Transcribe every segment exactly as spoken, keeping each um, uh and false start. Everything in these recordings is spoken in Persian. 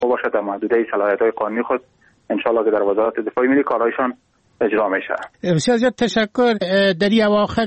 باشد در محدوده صلاحیت‌های قانونی خود ان شاء الله که در وزارت دفاع ملی کارهایشان اجرا میشه. بسیار زیاد تشکر. در این اواخر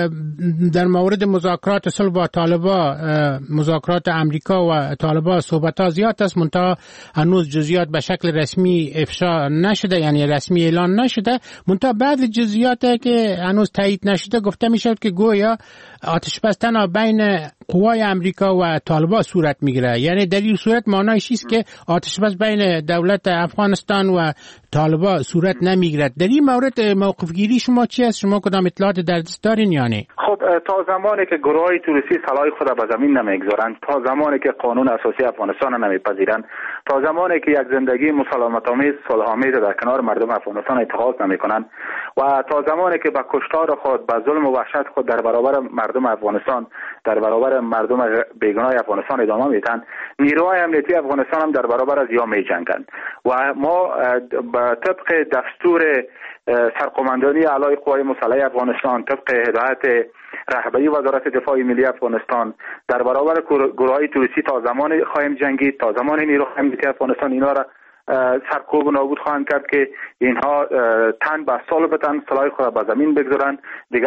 در مورد مذاکرات صلح با طالبان، مذاکرات امریکا و طالبان صحبت‌ها زیاد است، منتها هنوز جزئیات به شکل رسمی افشا نشده، یعنی رسمی اعلان نشده. منتها بعض جزئیات که هنوز تایید نشده گفته میشد که گویا آتش بستن بین قوای امریکا و طالبان صورت میگیره. یعنی در این صورت معنیش است که آتش بس بین دولت افغانستان و طالبان صورت نمیگیرد. در این مورد موقف گیری شما چی است؟ شما کدام اطلاعات در دست دارین یا نه؟ خب تا زمانی که گروهای توریستی سلاح خود به زمین نمیگذارند، تا زمانی که قانون اساسی افغانستان نمیپذیرند، تا زمانی که یک زندگی مسالمت‌آمیز صلح‌آمیز در کنار مردم افغانستان اتخاذ نمیکنند و تا زمانی که به کشتار خود، به ظلم و وحشت خود در برابر مردم افغانستان، در برابر مردم بیگناه افغانستان ادامه میدن، نیروهای امنیتی افغانستان هم در برابر از یا میجنگند و ما به طبق دستور سرقماندانی اعلای قوای مسلحه افغانستان، طبق هدایت رهبری وزارت دفاع ملی افغانستان در برابر گروه‌های توریستی تا زمان خواهیم جنگید، تا زمان نیروهای امنیتی افغانستان اینا را سرکوب و نابود خواهند کرد که اینها تن به سال بتن، سلاح خود به زمین بگذارند، دیگه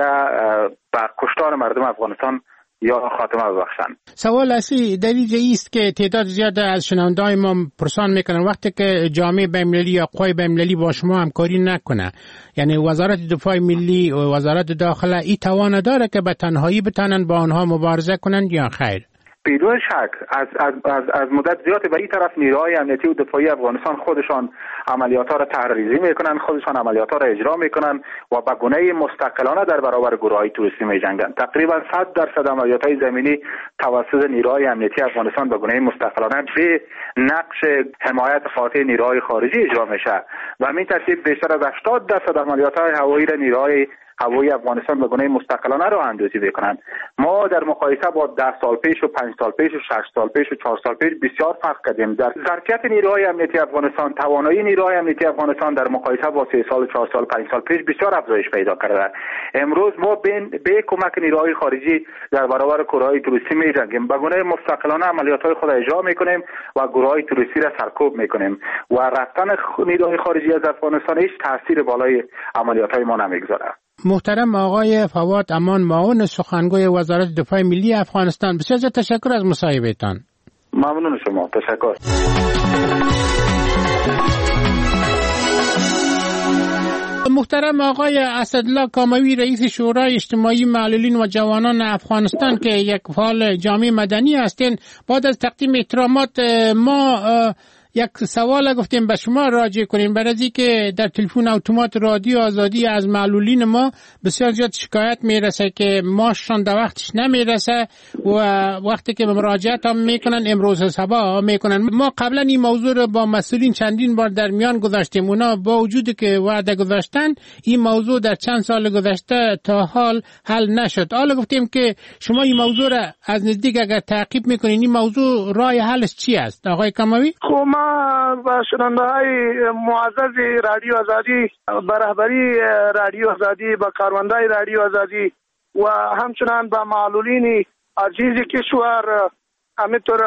به کشتار مردم افغانستان یا خاتمه ببخشند. سوال اصلی در اینجا است که تعداد زیاد از شنونده‌های ما پرسان میکنن وقتی که جامعه بین‌المللی یا قوای بین‌المللی با شما همکاری نکنه، یعنی وزارت دفاع ملی و وزارت داخله این توان داره که به تنهایی بتونن با آنها مبارزه کنند یا خیر؟ بدون شک از از از, از مدت زیادی به این طرف نیروهای امنیتی و دفاعی افغانستان خودشان عملیات‌ها را تحریزی میکنن، خودشان عملیات‌ها را اجرا میکنن و به گونه مستقلانه در برابر گروه‌های توریستی میجنگند. تقریبا صد درصد عملیات‌های زمینی توسط نیروهای امنیتی افغانستان به گونه مستقلانه به نقش حمایت خاطر نیروهای خارجی اجرا میشه و همین ترتیب بیشتر از هشتاد درصد عملیات‌های هوایی را نیروهای هوایی افغانستان به گونه مستقلانه رو اندازی بکنند. ما در مقایسه با ده سال پیش و پنج سال پیش و شش سال پیش و چهار سال پیش بسیار فرق کردیم. در ظرفیت نیروهای امنیتی افغانستان، توانایی نیروهای امنیتی افغانستان در مقایسه با سه سال، چهار سال، پنج سال پیش بسیار افزایش پیدا کرده. امروز ما به کمک نیروهای خارجی در برابر گروه‌های توریستی می‌جنگیم. به گونه مستقلانه عملیات‌های خود اجرا می‌کنیم و گروه‌های توریستی را سرکوب می‌کنیم و رفتن نیروهای خارجی از افغانستان هیچ تاثیر بالای عملیات‌های ما نمی‌گذاره. محترم آقای فواد امان، معاون سخنگوی وزارت دفاع ملی افغانستان، بسیار زیاد تشکر از مصاحبهتان. ممنون شما، تشکر. محترم آقای اسدالله کاموی، رئیس شورای اجتماعی معلولین و جوانان افغانستان که یک فعال جامعه مدنی هستین، بعد از تقدیم احترامات ما یک سوال گفتیم به شما راجع کنیم، برای از اینکه در تلفن اتومات رادیو آزادی از معلولین ما بسیار زیاد شکایت میرسه که ماششان در وقتش نمیرسه و وقتی که مراجعت هم میکنن امروز صبح میکنن. ما قبلا این موضوع رو با مسئولین چندین بار در میان گذاشتیم، اونا با وجودی که وعده گذاشتن این موضوع در چند سال گذشته تا حال حل نشد. حالا گفتیم که شما این موضوع رو از نزدیک اگر تعقیب میکنین، این موضوع راه حلش چی است آقای کاموی؟ خب ما با شنونده‌های معزز رادیو آزادی، با رهبری رادیو آزادی، با کارمندای رادیو آزادی و همچنان با معلولین عزیز کشور، همینطور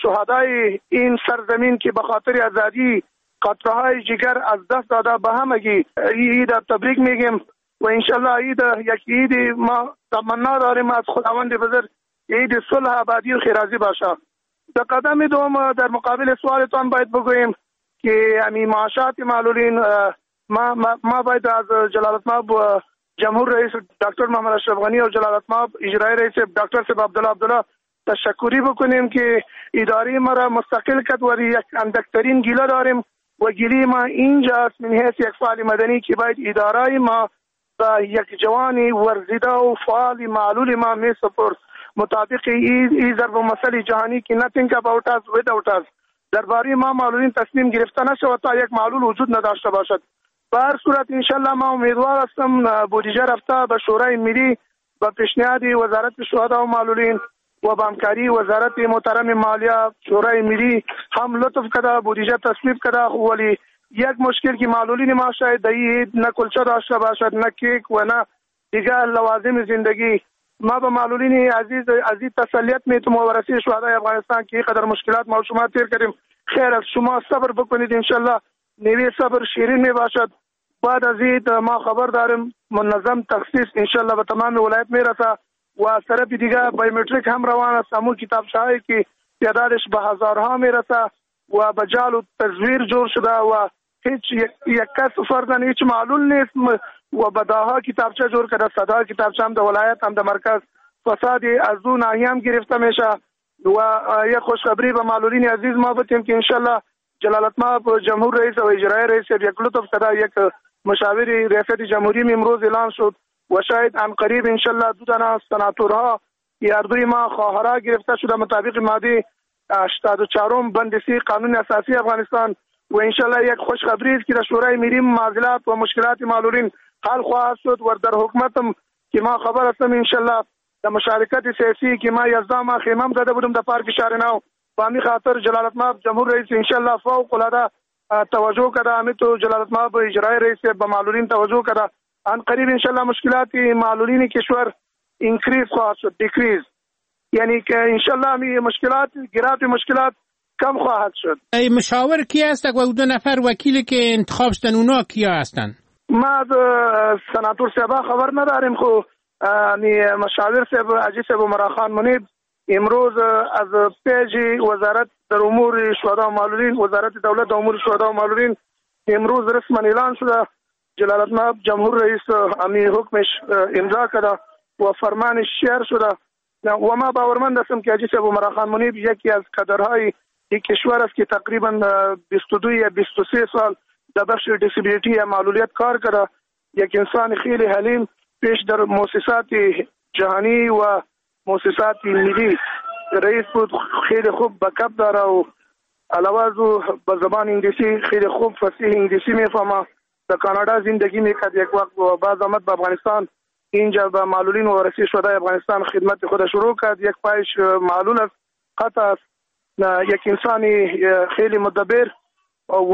شهدای این سرزمین که به خاطر آزادی قطره‌های جگر از دست داده به همگی عید تبریک میگیم و انشالله عید یک عید ما تمنا داریم از خداوند بزرگ عید صلح آبادی و خیرازی باشه. در قدم دوم در مقابل سوالتان باید بگوییم که همین معاشات معلولین ما, ما, ما باید از جلالتمآب جمهور رئیس دکتر محمد اشرف غنی و جلالتمآب اجرایی رئیس دکتر صاحب عبدالله عبدالله تشکری بکنیم که اداره ما را مستقل کرد و یک اندکترین گیله داریم و گیله ما اینجاست من حیث یک فعال مدنی که باید اداره ما با یک جوانی ورزیده و فعال معلول ما می سپرد مطابق این ضرب مسئله جهانی که nothing about us without us درباره ما معلولین تصمیم گرفته نشود تا یک معلول وجود نداشته باشد. به هر صورت انشالله ما امیدوار هستم بودجه رفته به شورای ملی با پیشنهاد وزارت شهدا و معلولین و با همکاری وزارت محترم مالیه شورای ملی هم لطف کرده بودجه تصویب کرده، ولی یک مشکل که معلولین ما شاید دهید نه کلچه داشته باشد نه کیک و نه دیگر لوازم زندگی. ما به معلولین عزیز عزیز تسلیت میتونم و رسید شهدای افغانستان که قدر مشکلات ما شما تیر کردیم خیر از شما صبر بکنید انشالله نیوی صبر شیرین می باشد. بعد از این ما خبر داریم منظم تخصیص انشالله به تمام ولایت می رسه و از طرف دیگه بایومتریک هم روان است. همون کتابچه هایی که تعدادش به هزارها می رسه و به جعل و تزویر جور شده و هیچ یک, یک کس فرضاً هیچ معلول نیست و به داها کتابچه جور کرده. صدها کتابچه هم در ولایت هم در مرکز فسادی از دو ناحیه هم گرفته میشه و یک خوشخبری به معلولین عزیز ما بتیم که انشالله جلالتمآب جمهور رئیس و اجرای رئیس یک لطف کرده. یک مشاوری ریاست جمهوری امروز اعلان شد و شاید ان قریب انشالله دو تنه سناتورها یاردوی ما خواهرها گرفته شده مطابق ماده هشتاد و چهار بند سی قانون اساسی افغانستان و انشالله یک خوشخبری است که در شورای ملی معضلات و مشکلات معلولین حل خواهد شد و در حکومتم که ما خبر هستم انشالله در مشارکت سیاسی که ما یزدا ما خیمم زده بودم در پارک شهر نو و همین خاطر جلالتمآب جمهور رئیس انشالله فوق العاده توجه کرده. همین تو جلالتمآب اجرای رئیس به معلولین توجه کرده. ان قریب انشالله مشکلات معلولین کشور اینکریز خواهد شد دیکریز، یعنی که انشالله همین مشکلات گرات مشکلات کم خواهد شد. ای مشاور کی هست و دو نفر وکیلی که انتخاب شدن اونا کیا هستن؟ ما سناتور صاحب خبر نداریم خو نی مشاور صاحب حاجی صاحب عمر خان منیب امروز از پیج وزارت در امور شهدا و معلولین وزارت دولت در امور شهدا و معلولین امروز رسما اعلان شده. جلالتمآب جمهور رئیس امی حکمش امضا کرده و فرمانش شیر شده و ما باورمند هستم که حاجی صاحب عمر خان منیب یکی از کادرهای این کشور است که تقریبا بیست و دو یا بیست و سه سال در بخش دیسابیلیتی یا معلولیت کار کرده. یک انسان خیلی حلیم پیش در مؤسسات جهانی و مؤسسات ملی رئیس بود. خیلی خوب بکپ داره و علاوه از او به زبان انگلیسی خیلی خوب فصیح انگلیسی میفهمه. در کانادا زندگی میکرد یک وقت و بعد آمد به افغانستان. اینجا به معلولین و ورثه شده افغانستان خدمت خود شروع کرد. یک پایش معلول است، قطع است، یک انسانی خیلی مدبر و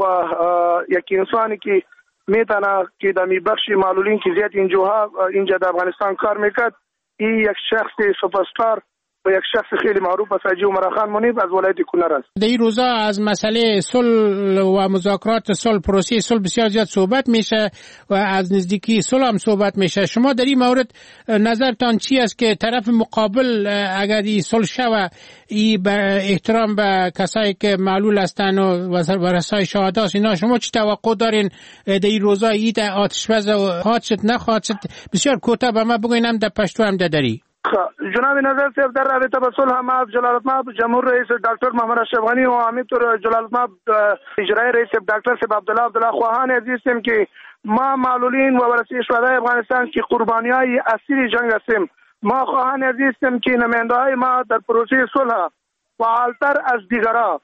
یک انسانی که میتونه که در می بخش معلولین که زیاد اینجاها اینجا در افغانستان کار میکرد. این یک شخص سوپرستار و یک شخص خیلی معروف است حاجی عمر خان منیب از ولایت کنر است. در این روزا از مسئله صلح و مذاکرات صلح پروسه صلح بسیار زیاد صحبت میشه و از نزدیکی صلح هم صحبت میشه. شما در این مورد نظرتان چی است که طرف مقابل اگر این صلح شود این به احترام به کسایی که معلول هستن و ورثای شهدا است اینا شما چی توقع دارین در این روزا این آتش‌بس خواهد شد نخواهد شد؟ بسیار کوتاه به ما بگوین هم در پشتو هم در دری. جناب نظر صاحب در رابطه با صلح ما جلالتمآب جمهور رئیس دکتر محمد اشرف غنی و همینطور جلالتمآب اجرای رئیس دکتر صاحب عبدالله عبدالله خواهان عزیزم که ما معلولین و ورثه شهدای افغانستان که قربانیای اصلی جنگ هستیم، ما خواهان عزیزم که نماینده‌های ما در پروسه صلح فعالتر از دیگران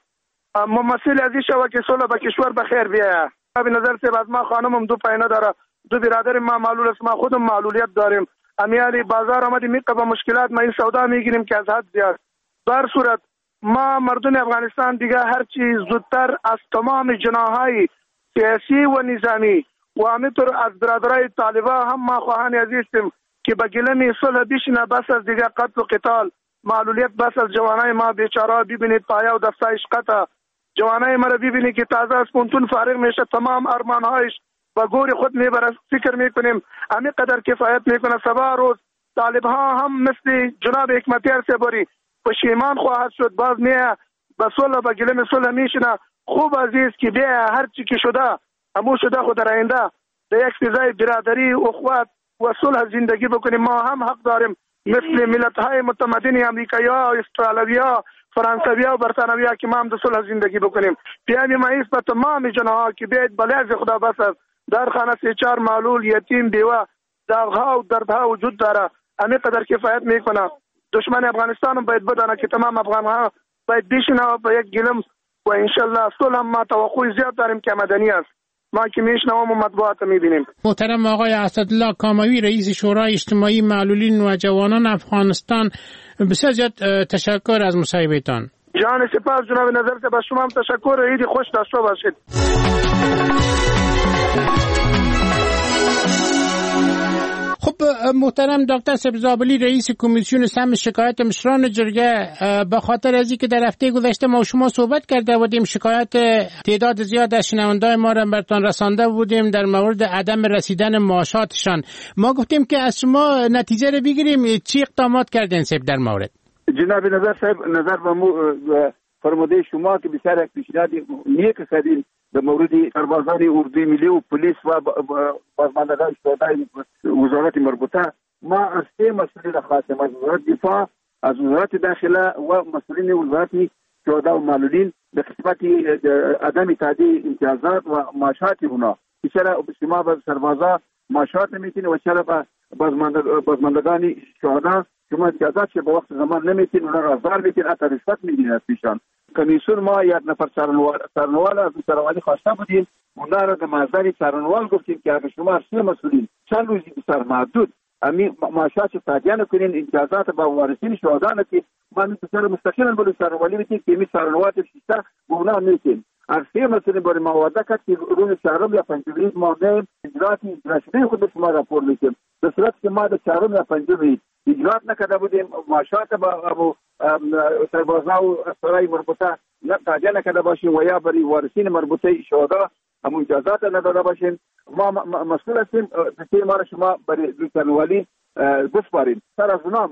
ممثل از این شود که صلح به کشور بخیر بیاید. به نظر صاحب از ما خانمم دو پایینه داره، دو برادر ما معلول است، ما خودم معلولیت داریم. امیالی بازار آمدیم میقه با مشکلات ما این سودا میگیریم که از حد زیاد. بر صورت ما مردم افغانستان دیگه هر چیز زودتر از تمام جناحهای سیاسی و نظامی و همینطور از برادرای طالبا هم ما خواهان عزیزیم که به گلم صلح بیشینه بس از دیگه قتل و قتال معلولیت بس از جوانای ما بیچاره ببینید پایا و دستایش قطع جوانای ما رو ببینید که تازه از پونتون فارغ میشه تمام ارمانهایش با گور خود میبره. فکر میکنیم همین قدر کفایت میکنه سبا روز طالب ها هم مثل جناب حکمتیار سبری پشیمان خواهد شد. باز نه به صلح به گلم صلح میشنه. خوب عزیز که بیا هر چی که شده همون شده خود در آینده در یک فضای برادری اخوت و صلح زندگی بکنیم. ما هم حق داریم مثل ملت های متمدن امریکایا، استرالیا، فرانسویا و برطانویا که ما هم در صلح زندگی بکنیم. پیام ما ایست به تمام جناها که بیاید بلیاز خدا بسر در خانه سی چار معلول یتیم بیوه داغها و دردها وجود داره. همین قدر کفایت میکنه. دشمن افغانستان هم باید بدانه که تمام افغانها باید بیشنه به یک گلم و انشالله صلح هم ما توقع زیاد داریم که مدنی است. ما که میشنویم و مطبوعات میبینیم. محترم آقای اسدالله کاموی رئیس شورای اجتماعی معلولین و جوانان افغانستان بسیار زیاد تشکر از مصاحبهتان. جان سپاس جناب نظر صاحب، شما هم تشکر. عید خوش داشته باشید. خب محترم دکتر سبزابلی رئیس کمیسیون سم شکایت مشران جرگه، به خاطر از اینکه در هفته گذشته ما شما صحبت کرده بودیم، شکایت تعداد زیاد از شنونده‌های ما را برتان رسانده بودیم در مورد عدم رسیدن معاشاتشان. ما گفتیم که از شما نتیجه رو بگیریم، چی اقدامات کردین سب در مورد؟ جناب نظر صاحب، نظر به مو فرموده شما که بسیار یک پیشنهاد نیک کردین در مورد سربازان اردوی ملی و پلیس و بازماندگان شهدای وزارت مربوطه. ما از سه مسئله خاصه، از وزارت دفاع، از وزارت داخله و مسئولین وزارت شهدا و معلولین به قسمت عدم تعدیل امتیازات و معاشات اونا، چرا شما به سربازا معاشات نمیتین و چرا به بازماندگان شهدا شما امتیازات که به وقت زمان نمیتین، اونا را ازار میتین، حتی رشوت میگیرین از پیشان. کمیسیون ما یک نفر سرنوال از سرنوالی خواسته بودیم، اونا را در محضر سرنوال گفتیم که اگر شما سه مسئولین چند روزی بسر محدود امی معاشات تعدیه نکنین، امتیازات با وارثین شهدا نکنین، ما میتونیم مستقیما بلو سرنوالی میتین که امی سرنوات شیسته به اونا میتین. از سه مسئله برای مواده کرد که روز چهارم یا پنجم ما نیم اجراتی رشده خود شما راپور میکنیم. به صورت که ما در چهارم یا پنجم اجرات نکرده بودیم، معاشات با سربازا و اسرای مربوطه تعدیه نکرده باشیم و یا برای وارثین مربوطه شهدا هم امتیازات نداده باشیم، ما مسئول هستیم که ما را شما برای سرنوالی بسپاریم. سر از اونا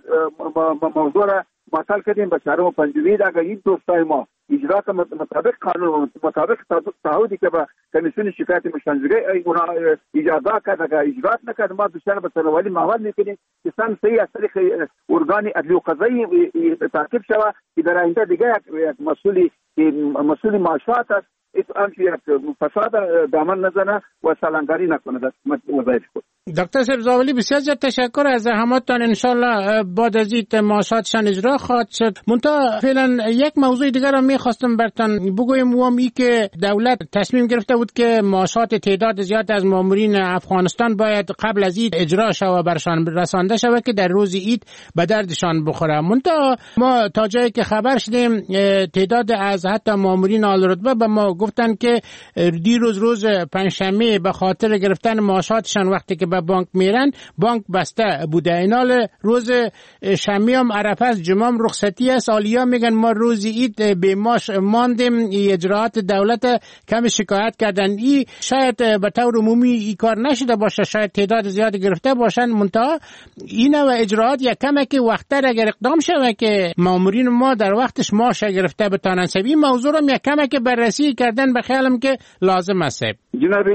موضوع را معطل کردیم به چهارم و پنجم. اگر این دوستای ما اجرات مطابق قانون و مطابق تعهدی که به کمیسیون شکایت مشرانجرگی اونا اجازه کرد، اگر اجرات نکرد ما بیشتر به سرنوالی محول میکنیم که سن صحیح از طریق ارگان عدلی و قضایی تعقیب شود که در آینده دیگه یک مسئولی مسئولی معاشات است همچه یک فساد دامن نزنه و سالنگاری نکنه در وظایف خود. دکتر سبزابلی بسیار زیاد تشکر از زحماتتان، انشالله بعد از این معاشاتشان اجرا خواهد شد. منتها فعلا یک موضوع دیگر را میخواستم برتان بگویم، و می که دولت تصمیم گرفته بود که معاشات تعداد زیاد از مامورین افغانستان باید قبل از عید اجرا شود و برشان رسانده شود که در روز عید به دردشان بخوره. منتها ما تا جایی که خبر شدیم تعداد از حتی مامورین عالی‌رتبه به ما گفتن که دیروز روز پنجشنبه به خاطر گرفتن معاشاتشان وقتی که به بانک میرن بانک بسته بوده. اینال روز شنبه هم عرفه است، جمعه هم رخصتی است. آلیا میگن ما روز عید به ماش ماندیم، اجراعات دولت کم شکایت کردن. ای شاید به طور عمومی ای کار نشده باشه، شاید تعداد زیادی گرفته باشن، منتها این و اجراعات یک کمه که وقتر اگر اقدام شوه که مامورین ما در وقتش معاش گرفته بتانن. سب این موضوع رو یک کمه که بررسی کردن به خیالم که لازم است. جناب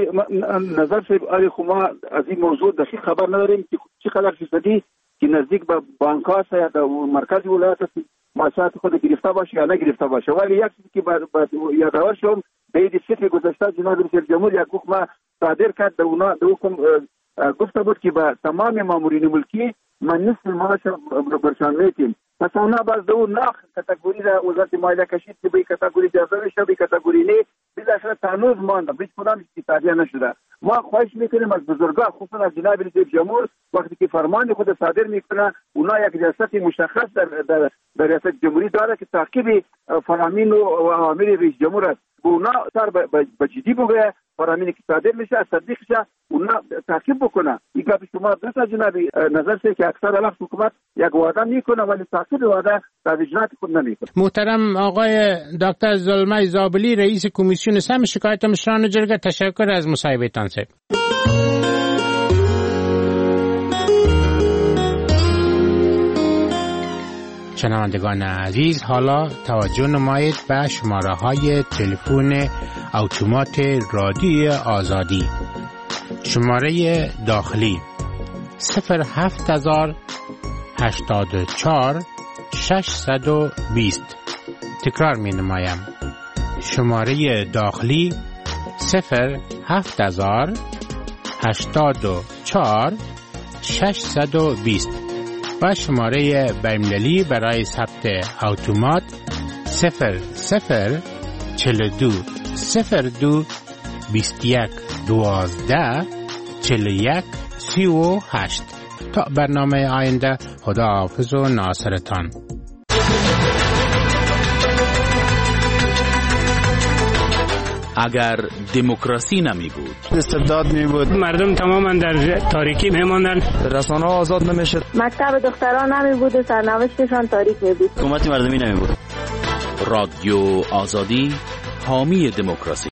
نظر صاحب علی خما از این موضوع دقیق خبر نداریم که چقدر فیصدی که نزدیک به بانک ها یا در مرکز ولایت معاشات خود گرفته باشه یا نگرفته باشه. ولی یک چیزی که باید یادآور شم، به عید فطر گذشته جناب رئیس جمهور یک حکم صادر کرد، در اونا در حکم گفته بود که به تمام مامورین ملکی من نصف معاش برشان میتیم. پس اونا باز دو ناخ کاتگوری را وزارت مالیه کشید که به کاتگوری جذب شه، به کاتگوری نه بالاخره تنوز مانده، هیچ کدام تعدیه نشده. ما خواهش میکنیم از بزرگان، خصوصا از جناب رئیس جمهور وقتی که فرمان خود صادر میکنه، اونا یک ریاست مشخص در در, در ریاست جمهوری داره که تعقیب فرامین و اوامر رئیس جمهور است. اونا سر به جدی بگه، فرامینی که صادر میشه از تصدیق شه، اونا تعقیب بکنه. این گپ شما درست جناب نظر شه که اکثر وقت حکومت یک وعده میکنه ولی تعقیب وعده در اجرات خود نمیکنه. محترم آقای دکتر زلمه زابلی رئیس کمیسیون سم شکایت مشران جرگه، تشکر از مصاحبهتان. شنوندگان عزیز، حالا توجه نمایید به شماره های تلفن اتومات رادیو آزادی. شماره داخلی صفر هفت هزار هشتاد و چهار ششصد و بیست. تکرار می نمایم. شماره داخلی صفر هفت هزار هشتاد و چهار ششصد و بیست و شماره بین‌المللی برای ثبت اتومات صفر صفر چهل و دو صفر دو بیست و یک دوازده چهل و یک سی و هشت. تا برنامه آینده، خدا حافظ و ناصرتان. اگر دموکراسی نمی بود، استبداد می بود، مردم تماما در تاریکی می ماندن، رسانه ها آزاد نمیشد، مکتب دختران نمی بود و سرنوشتشان تاریک می بود، حکومت مردمی نمی بود. رادیو آزادی حامی دموکراسی.